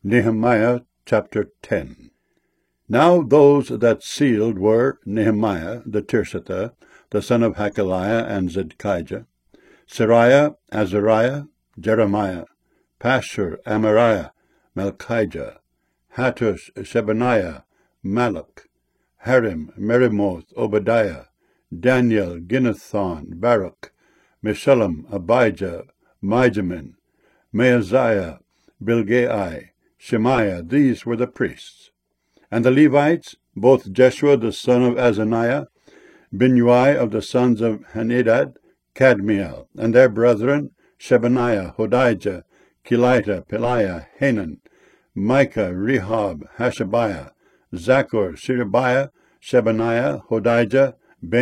Nehemiah chapter 10. Now those that sealed were Nehemiah the Tirshatha, the son of Hakaliah, and Zedekiah, Seraiah, Azariah, Jeremiah, Pashur, Amariah, Malchijah, Hattush, Shebaniah, Malach, Harim, Merimoth, Obadiah, Daniel, Ginnethon, Baruch, Meshullam, Abijah, Mijamin, Maaziah, Bilgai, Shemaiah. These were the priests. And the Levites, both Jeshua the son of Azaniah, Binnui of the sons of Henadad, Kadmiel, and their brethren, Shebaniah, Hodijah, Kelita, Peliah, Hanan, Micah, Rehob, Hashabiah, Zaccur, Sherebiah, Shebaniah, Hodijah,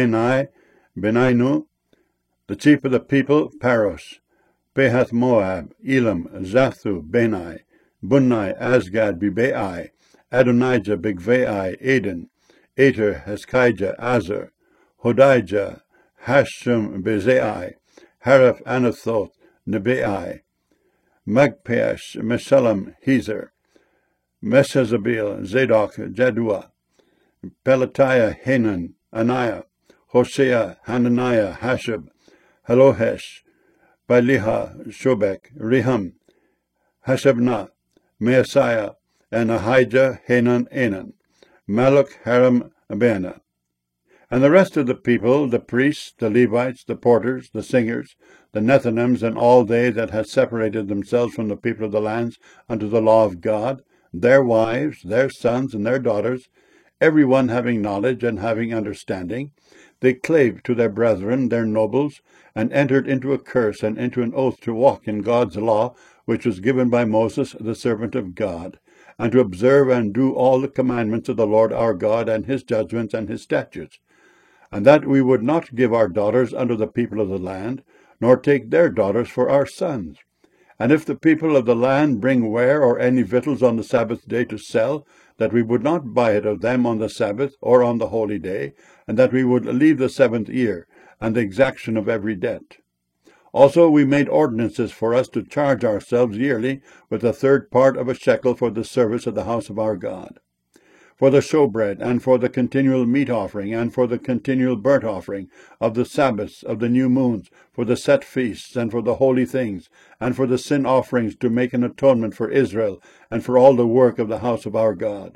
Beninu, the chief of the people, Parosh, Pahath Moab, Elam, Zathu, Bani, Bunni, Asgad, Bibai, Adonijah, Bigvai, Eden, Ater, Heskijah, Azar, Hodijah, Hashum, Bezai, Haraph, Anathoth, Nebai, Magpash, Meshullam, Hezer, Meshazabil, Zadok, Jadua, Pelatiah, Hanan, Anaiah, Hosea, Hananiah, Hashab, Halohesh, Bailiha, Shobek, Rehum, Hashabnah, Maaseiah, and Ahijah, Hanan, Anan, Malach, Haram, Abana. And the rest of the people, the priests, the Levites, the porters, the singers, the Nethinims, and all they that had separated themselves from the people of the lands unto the law of God, their wives, their sons, and their daughters, every one having knowledge and having understanding, they clave to their brethren, their nobles, and entered into a curse and into an oath to walk in God's law, which was given by Moses, the servant of God, and to observe and do all the commandments of the Lord our God, and his judgments and his statutes, and that we would not give our daughters unto the people of the land, nor take their daughters for our sons. And if the people of the land bring ware or any victuals on the Sabbath day to sell, that we would not buy it of them on the Sabbath or on the holy day, and that we would leave the 7th year, and the exaction of every debt. Also we made ordinances for us to charge ourselves yearly with a 3rd part of a shekel for the service of the house of our God, for the showbread, and for the continual meat offering, and for the continual burnt offering, of the Sabbaths, of the new moons, for the set feasts, and for the holy things, and for the sin offerings, to make an atonement for Israel, and for all the work of the house of our God.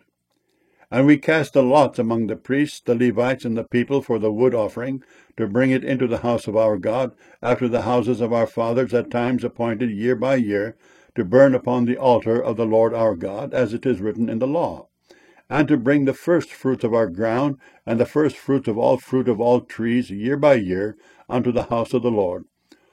And we cast the lots among the priests, the Levites, and the people for the wood offering, to bring it into the house of our God, after the houses of our fathers at times appointed year by year, to burn upon the altar of the Lord our God, as it is written in the law, and to bring the first fruits of our ground, and the first fruit of all trees, year by year, unto the house of the Lord.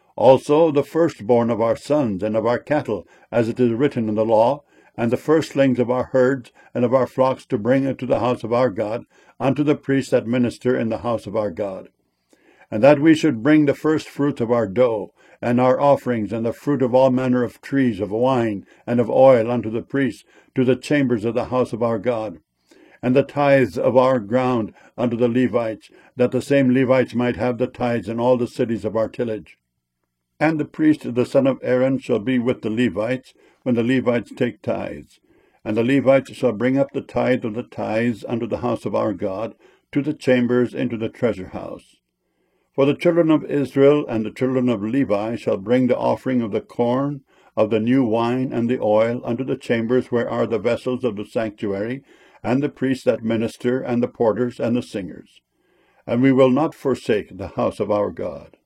Also the firstborn of our sons and of our cattle, as it is written in the law, and the firstlings of our herds and of our flocks, to bring into the house of our God, unto the priests that minister in the house of our God. And that we should bring the first fruits of our dough, and our offerings, and the fruit of all manner of trees, of wine, and of oil, unto the priests, to the chambers of the house of our God. And the tithes of our ground unto the Levites, that the same Levites might have the tithes in all the cities of our tillage. And the priest, the son of Aaron, shall be with the Levites, when the Levites take tithes. And the Levites shall bring up the tithe of the tithes unto the house of our God, to the chambers into the treasure house. For the children of Israel and the children of Levi shall bring the offering of the corn, of the new wine, and the oil, unto the chambers where are the vessels of the sanctuary, and the priests that minister, and the porters, and the singers. And we will not forsake the house of our God.